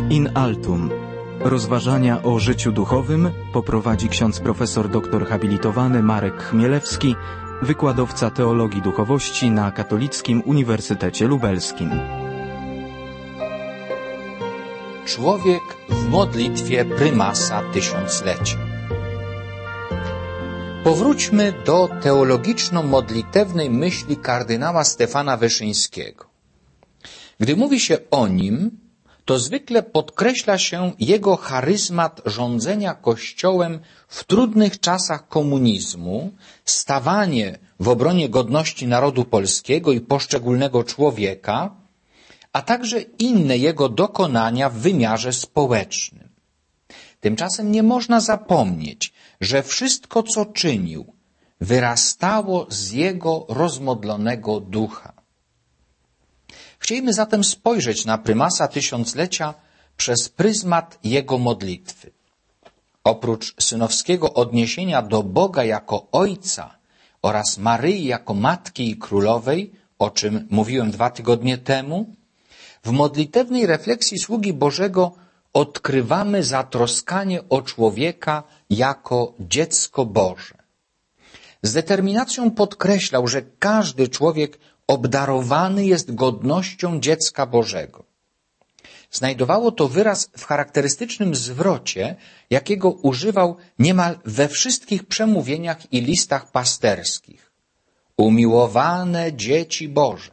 In altum. Rozważania o życiu duchowym poprowadzi ksiądz profesor doktor habilitowany Marek Chmielewski, wykładowca teologii duchowości na Katolickim Uniwersytecie Lubelskim. Człowiek w modlitwie prymasa tysiąclecia. Powróćmy do teologiczno-modlitewnej myśli kardynała Stefana Wyszyńskiego. Gdy mówi się o nim, to zwykle podkreśla się jego charyzmat rządzenia Kościołem w trudnych czasach komunizmu, stawanie w obronie godności narodu polskiego i poszczególnego człowieka, a także inne jego dokonania w wymiarze społecznym. Tymczasem nie można zapomnieć, że wszystko, co czynił, wyrastało z jego rozmodlonego ducha. Chcielibyśmy zatem spojrzeć na prymasa tysiąclecia przez pryzmat jego modlitwy. Oprócz synowskiego odniesienia do Boga jako Ojca oraz Maryi jako Matki i Królowej, o czym mówiłem 2 tygodnie temu, w modlitewnej refleksji sługi Bożego odkrywamy zatroskanie o człowieka jako dziecko Boże. Z determinacją podkreślał, że każdy człowiek obdarowany jest godnością dziecka Bożego. Znajdowało to wyraz w charakterystycznym zwrocie, jakiego używał niemal we wszystkich przemówieniach i listach pasterskich. Umiłowane dzieci Boże.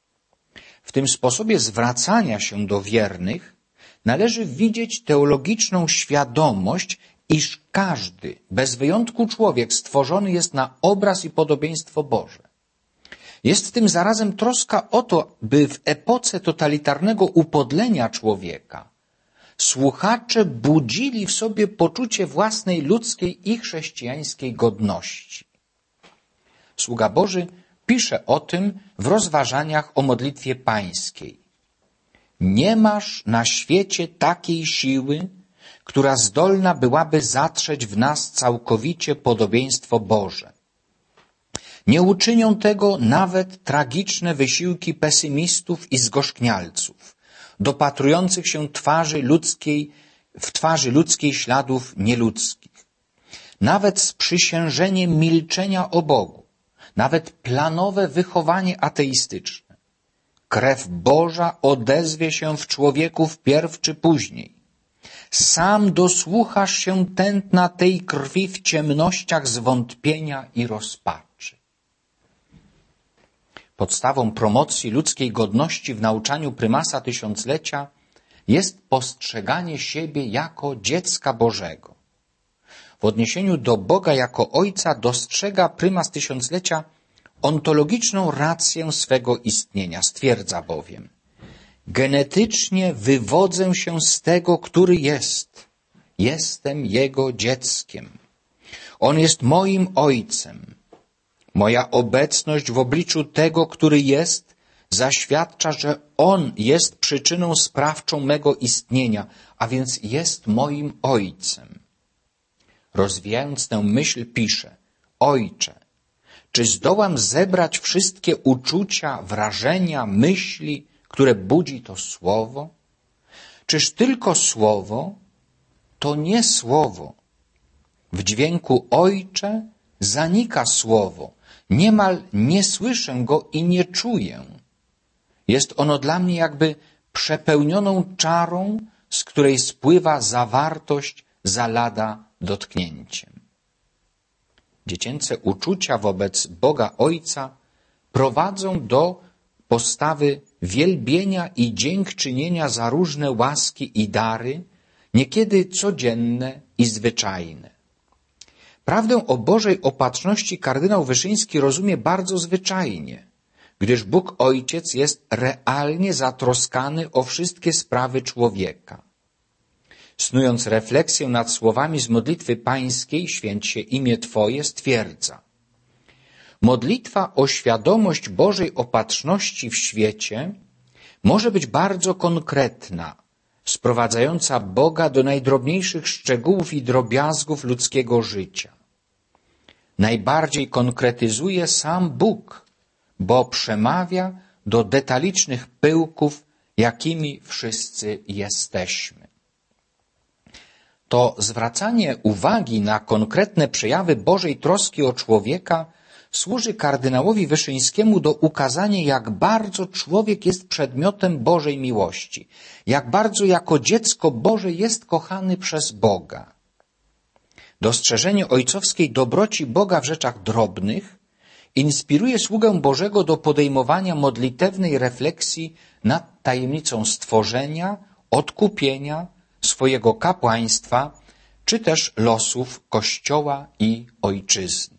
W tym sposobie zwracania się do wiernych należy widzieć teologiczną świadomość, iż każdy, bez wyjątku człowiek stworzony jest na obraz i podobieństwo Boże. Jest tym zarazem troska o to, by w epoce totalitarnego upodlenia człowieka słuchacze budzili w sobie poczucie własnej ludzkiej i chrześcijańskiej godności. Sługa Boży pisze o tym w rozważaniach o modlitwie pańskiej. Nie masz na świecie takiej siły, która zdolna byłaby zatrzeć w nas całkowicie podobieństwo Boże. Nie uczynią tego nawet tragiczne wysiłki pesymistów i zgorzknialców, dopatrujących się w twarzy ludzkiej śladów nieludzkich. Nawet sprzysiężenie milczenia o Bogu, nawet planowe wychowanie ateistyczne. Krew Boża odezwie się w człowieku wpierw czy później. Sam dosłuchasz się tętna tej krwi w ciemnościach zwątpienia i rozpaczy. Podstawą promocji ludzkiej godności w nauczaniu prymasa tysiąclecia jest postrzeganie siebie jako dziecka Bożego. W odniesieniu do Boga jako Ojca dostrzega prymas tysiąclecia ontologiczną rację swego istnienia. Stwierdza bowiem: genetycznie wywodzę się z tego, który jest. Jestem Jego dzieckiem. On jest moim Ojcem. Moja obecność w obliczu tego, który jest, zaświadcza, że On jest przyczyną sprawczą mego istnienia, a więc jest moim Ojcem. Rozwijając tę myśl pisze: Ojcze, czy zdołam zebrać wszystkie uczucia, wrażenia, myśli, które budzi to słowo? Czyż tylko słowo? To nie słowo. W dźwięku Ojcze zanika słowo. Niemal nie słyszę go i nie czuję. Jest ono dla mnie jakby przepełnioną czarą, z której spływa zawartość za lada dotknięciem. Dziecięce uczucia wobec Boga Ojca prowadzą do postawy wielbienia i dziękczynienia za różne łaski i dary, niekiedy codzienne i zwyczajne. Prawdę o Bożej opatrzności kardynał Wyszyński rozumie bardzo zwyczajnie, gdyż Bóg Ojciec jest realnie zatroskany o wszystkie sprawy człowieka. Snując refleksję nad słowami z modlitwy pańskiej, święć się imię Twoje, stwierdza: modlitwa o świadomość Bożej opatrzności w świecie może być bardzo konkretna, sprowadzająca Boga do najdrobniejszych szczegółów i drobiazgów ludzkiego życia. Najbardziej konkretyzuje sam Bóg, bo przemawia do detalicznych pyłków, jakimi wszyscy jesteśmy. to zwracanie uwagi na konkretne przejawy Bożej troski o człowieka służy kardynałowi Wyszyńskiemu do ukazania, jak bardzo człowiek jest przedmiotem Bożej miłości, jak bardzo jako dziecko Boże jest kochany przez Boga. Dostrzeżenie ojcowskiej dobroci Boga w rzeczach drobnych inspiruje sługę Bożego do podejmowania modlitewnej refleksji nad tajemnicą stworzenia, odkupienia, swojego kapłaństwa, czy też losów Kościoła i Ojczyzny.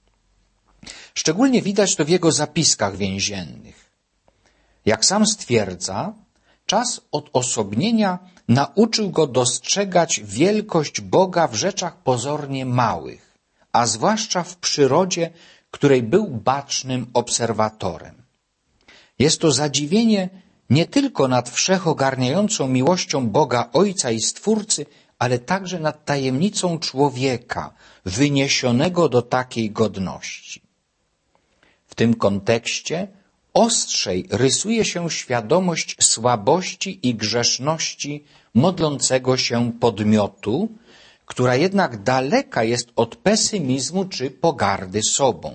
Szczególnie widać to w jego zapiskach więziennych. Jak sam stwierdza, czas odosobnienia nauczył go dostrzegać wielkość Boga w rzeczach pozornie małych, a zwłaszcza w przyrodzie, której był bacznym obserwatorem. Jest to zadziwienie nie tylko nad wszechogarniającą miłością Boga Ojca i Stwórcy, ale także nad tajemnicą człowieka, wyniesionego do takiej godności. W tym kontekście ostrzej rysuje się świadomość słabości i grzeszności modlącego się podmiotu, która jednak daleka jest od pesymizmu czy pogardy sobą.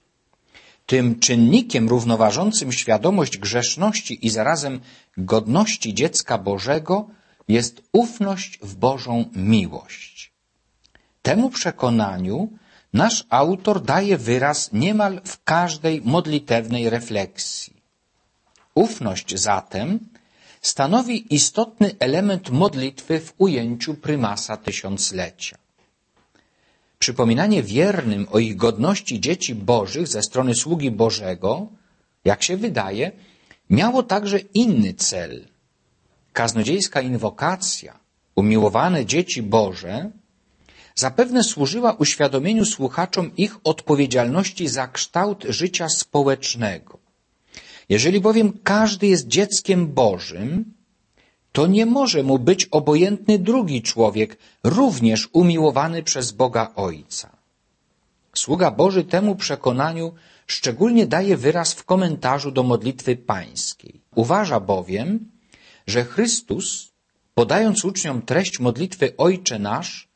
Tym czynnikiem równoważącym świadomość grzeszności i zarazem godności dziecka Bożego jest ufność w Bożą miłość. Temu przekonaniu nasz autor daje wyraz niemal w każdej modlitewnej refleksji. Ufność zatem stanowi istotny element modlitwy w ujęciu prymasa tysiąclecia. Przypominanie wiernym o ich godności dzieci bożych ze strony sługi Bożego, jak się wydaje, miało także inny cel. Kaznodziejska inwokacja, umiłowane dzieci Boże, zapewne służyła uświadomieniu słuchaczom ich odpowiedzialności za kształt życia społecznego. Jeżeli bowiem każdy jest dzieckiem Bożym, to nie może mu być obojętny drugi człowiek, również umiłowany przez Boga Ojca. Sługa Boży temu przekonaniu szczególnie daje wyraz w komentarzu do modlitwy pańskiej. Uważa bowiem, że Chrystus, podając uczniom treść modlitwy Ojcze Nasz,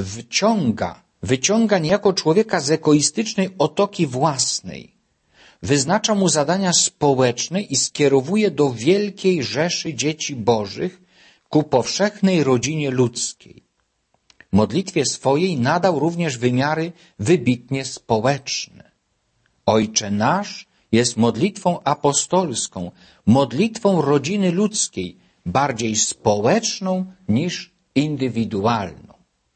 wyciąga niejako człowieka z egoistycznej otoki własnej, wyznacza mu zadania społeczne i skierowuje do wielkiej rzeszy dzieci bożych ku powszechnej rodzinie ludzkiej. Modlitwie swojej nadał również wymiary wybitnie społeczne. Ojcze Nasz jest modlitwą apostolską, modlitwą rodziny ludzkiej, bardziej społeczną niż indywidualną.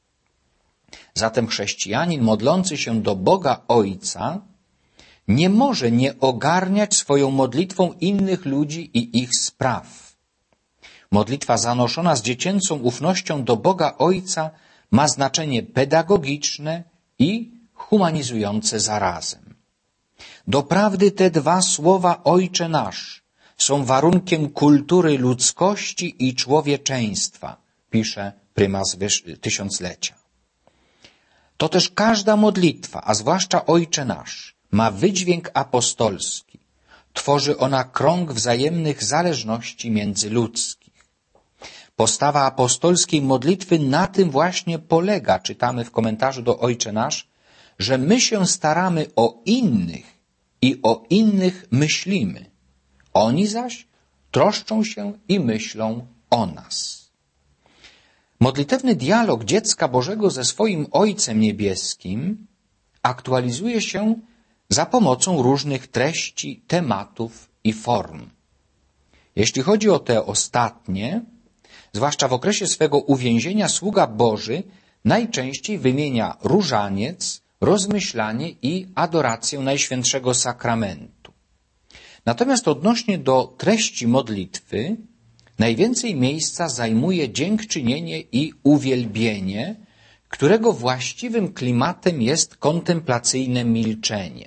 Zatem chrześcijanin modlący się do Boga Ojca nie może nie ogarniać swoją modlitwą innych ludzi i ich spraw. Modlitwa zanoszona z dziecięcą ufnością do Boga Ojca ma znaczenie pedagogiczne i humanizujące zarazem. Doprawdy te dwa słowa Ojcze Nasz są warunkiem kultury ludzkości i człowieczeństwa, pisze prymas tysiąclecia. To też każda modlitwa, a zwłaszcza Ojcze Nasz, ma wydźwięk apostolski. Tworzy ona krąg wzajemnych zależności międzyludzkich. Postawa apostolskiej modlitwy na tym właśnie polega, czytamy w komentarzu do Ojcze Nasz, że my się staramy o innych i o innych myślimy. Oni zaś troszczą się i myślą o nas. Modlitewny dialog dziecka Bożego ze swoim Ojcem Niebieskim aktualizuje się za pomocą różnych treści, tematów i form. Jeśli chodzi o te ostatnie, zwłaszcza w okresie swego uwięzienia sługa Boży najczęściej wymienia różaniec, rozmyślanie i adorację Najświętszego Sakramentu. Natomiast odnośnie do treści modlitwy najwięcej miejsca zajmuje dziękczynienie i uwielbienie, którego właściwym klimatem jest kontemplacyjne milczenie.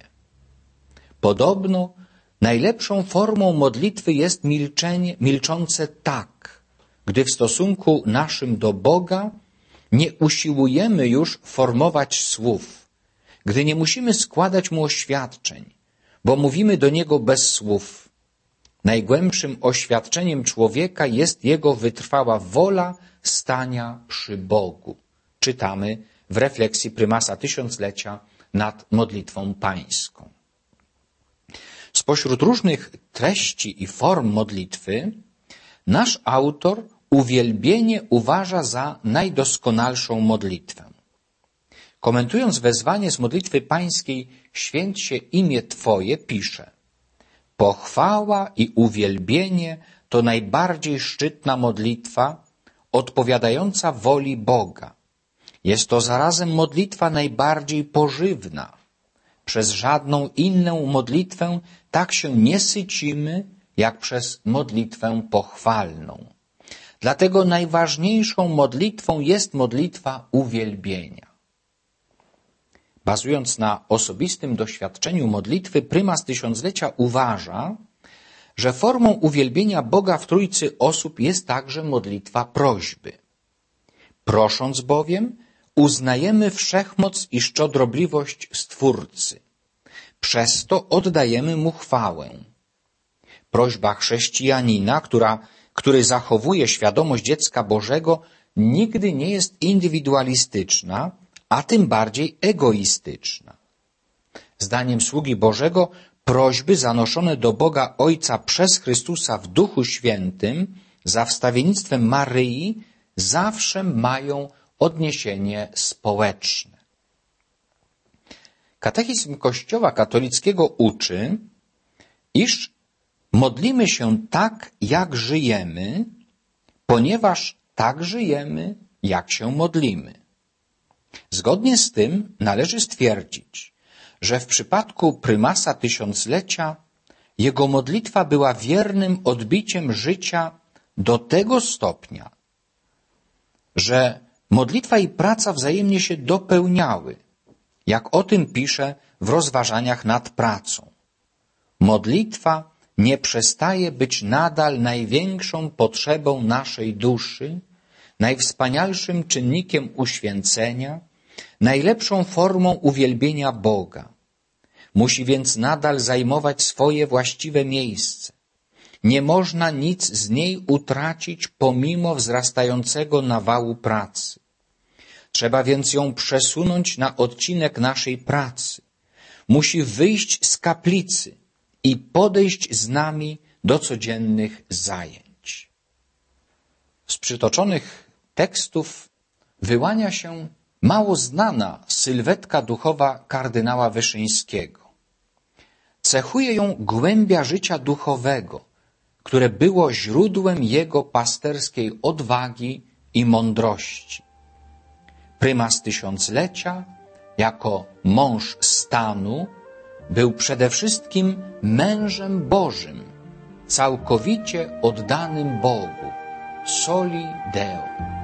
Podobno najlepszą formą modlitwy jest milczące tak, gdy w stosunku naszym do Boga nie usiłujemy już formować słów, gdy nie musimy składać Mu oświadczeń, bo mówimy do Niego bez słów. najgłębszym oświadczeniem człowieka jest jego wytrwała wola stania przy Bogu. Czytamy w refleksji prymasa tysiąclecia nad modlitwą pańską. Spośród różnych treści i form modlitwy nasz autor uwielbienie uważa za najdoskonalszą modlitwę. Komentując wezwanie z modlitwy pańskiej „Święć się imię Twoje”, pisze: pochwała i uwielbienie to najbardziej szczytna modlitwa odpowiadająca woli Boga. Jest to zarazem modlitwa najbardziej pożywna. Przez żadną inną modlitwę tak się nie sycimy, jak przez modlitwę pochwalną. Dlatego najważniejszą modlitwą jest modlitwa uwielbienia. Bazując na osobistym doświadczeniu modlitwy, prymas tysiąclecia uważa, że formą uwielbienia Boga w trójcy osób jest także modlitwa prośby. Prosząc bowiem, uznajemy wszechmoc i szczodrobliwość Stwórcy. Przez to oddajemy Mu chwałę. Prośba chrześcijanina, który zachowuje świadomość dziecka Bożego, nigdy nie jest indywidualistyczna, a tym bardziej egoistyczna. Zdaniem sługi Bożego prośby zanoszone do Boga Ojca przez Chrystusa w Duchu Świętym za wstawiennictwem Maryi zawsze mają odniesienie społeczne. Katechizm Kościoła katolickiego uczy, iż modlimy się tak, jak żyjemy, ponieważ tak żyjemy, jak się modlimy. Zgodnie z tym należy stwierdzić, że w przypadku prymasa tysiąclecia jego modlitwa była wiernym odbiciem życia do tego stopnia, że modlitwa i praca wzajemnie się dopełniały, jak o tym pisze w rozważaniach nad pracą. Modlitwa nie przestaje być nadal największą potrzebą naszej duszy, najwspanialszym czynnikiem uświęcenia, najlepszą formą uwielbienia Boga. Musi więc nadal zajmować swoje właściwe miejsce. Nie można nic z niej utracić pomimo wzrastającego nawału pracy. Trzeba więc ją przesunąć na odcinek naszej pracy. Musi wyjść z kaplicy i podejść z nami do codziennych zajęć. Z przytoczonych tekstów wyłania się mało znana sylwetka duchowa kardynała Wyszyńskiego. Cechuje ją głębia życia duchowego, które było źródłem jego pasterskiej odwagi i mądrości. Prymas tysiąclecia, jako mąż stanu, był przede wszystkim mężem Bożym, całkowicie oddanym Bogu, soli Deo.